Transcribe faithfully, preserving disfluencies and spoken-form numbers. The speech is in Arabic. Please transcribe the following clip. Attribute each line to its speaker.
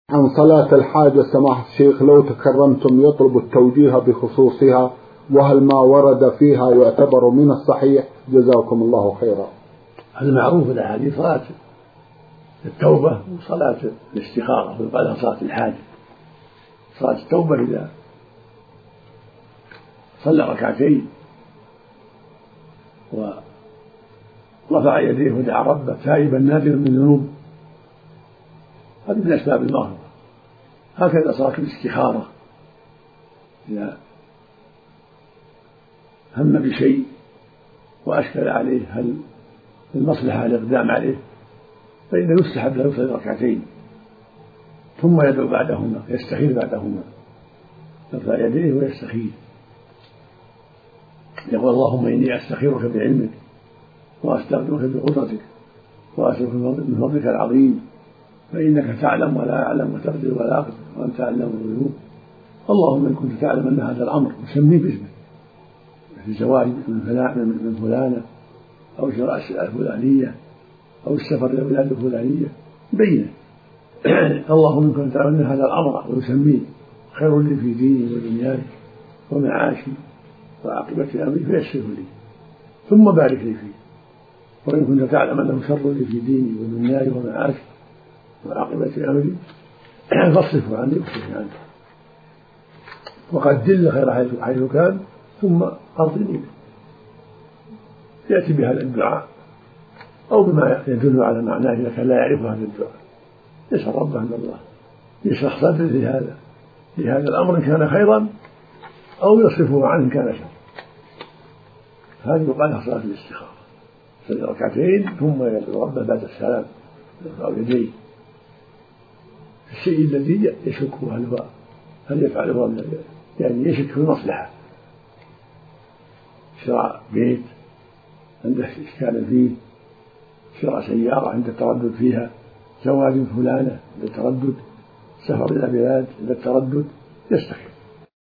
Speaker 1: عن صلاة الحاجة سماحة الشيخ لو تكرمتم يطلب التوجيه بخصوصها، وهل ما ورد فيها يعتبر من الصحيح؟ جزاكم الله خيرا.
Speaker 2: هذا معروف الأحاديث صلاة التوبة وصلاة الاستخارة ويقال صلاة الحاجة. صلاة التوبة إذا صلى ركعتين ورفع يديه ودعا ربه تائبا نادما من ذنوب، هذه من أسباب المغفرة. هكذا صلاة الاستخارة إذا هم بشيء وأشكل عليه هل المصلحة الإقدام عليه فإنه يستحب له يصلي ركعتين ثم يدعو بعدهما، يستخير بعدهما، يرفع يديه ويستخير، يقول اللهم إني أستخيرك بعلمك وأستغفرك بقدرتك وأسألك من فضلك العظيم فإنك تعلم ولا أعلم وتقدر ولا أقدر وأنت أعلم الغيوب. اللهم إن كنت تعلم أن هذا الأمر مسميه باسمك في الزواج من فلانة أو شراء السلعة الفلانية أو السفر إلى البلاد الفلانية بينه. اللهم إن كنت تعلم أن هذا الأمر ويسميه خير لي في ديني ودنياي ومعاشي وعاقبة أمري فيسره لي ثم بارك لي فيه، وإن كنت تعلم أنه شر لي في ديني ودنياي ومعاشي وعاقبة أمري فاصرفه عني واصرفه عنه وقد دل خير حيث كان ثم أرضني به. يأتي بهذا الدعاء أو بما يدل على معناه إذا كان لا يعرف هذا الدعاء، يسأل ربه أن الله يشرح صدره لهذا لهذا الأمر إن كان خيرا أو يصرفه عنه إن كان شرا. هذه يقال صلاة الاستخارة، يصلي ركعتين ثم يدعو ربه بعد السلام يرفع يديه الشيء الذي يشكه هل هو هل يفعله من يعني يشك في المصلحة، شراء بيت عنده إشكال فيه، شراء سيارة عند التردد فيها، زواج فلانة عند التردد، سفر إلى بلاد عند التردد، يستخير.